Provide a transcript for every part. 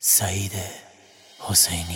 سعید حسینی.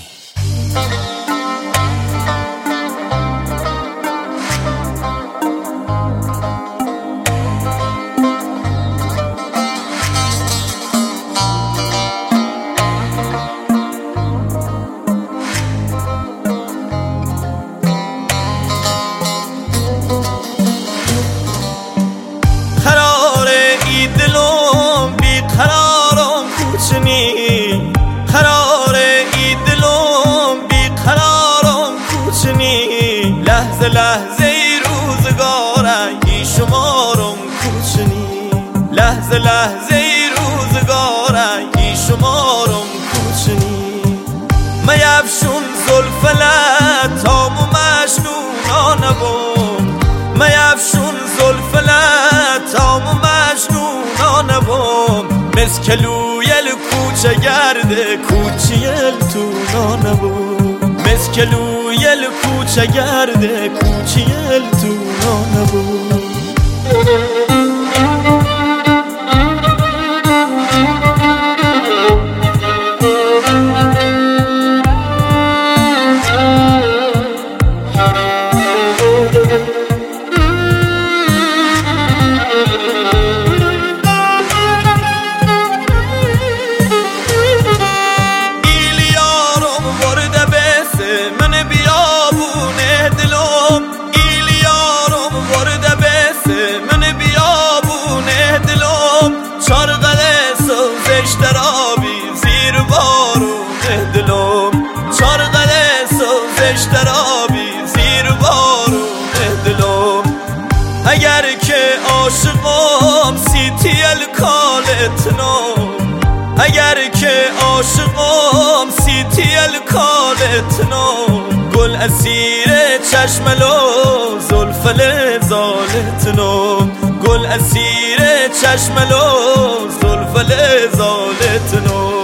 قرار ای دلم بی قرارم کوچنی، قرار ای دلم بی قرارم کوچنی، لحظه لحظه ای روزگارم ای شمارم کوچنی، لحظه لحظه ای روزگارم ای شمارم کوچنی. میفشون زلف لطام و مجنونانه بم، میفشون زلف لطام و مجنونانه بم، مسکلویل کوچه گرده کوچیل تونانه بم، مسکلویل کوچه گرده کوچیل تونانه بم. اگر که عاشقم سیتیل کالتنم، اگر که عاشقم سیتیل کالتنم، گل اسیر چشم لو زلف لزالتنم، گل اسیر چشم لو زلف لزالتنم.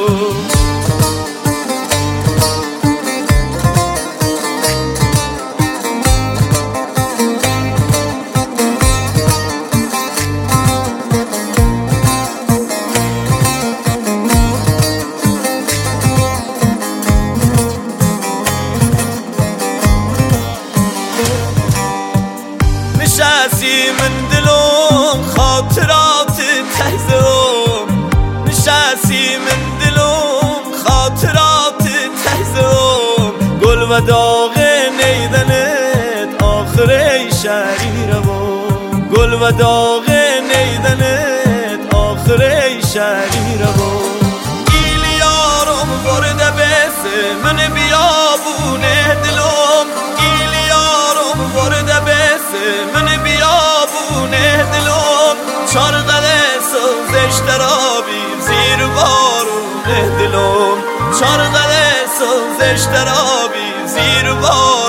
نشستی من دلم خاطرات تهزم، نشستی من دلم خاطرات تهزم، گل و داغ نیدنت آخر شریرم، گل و داغ نیدنت آخر شریرم. ایلیارم برده بسه من بیابونه دلم، ایلیارم برده بسه من بیابونه دلم، چارقل سوزش درابی زیر بارونه دلم، چارقل سوزش درابی زیر بارونه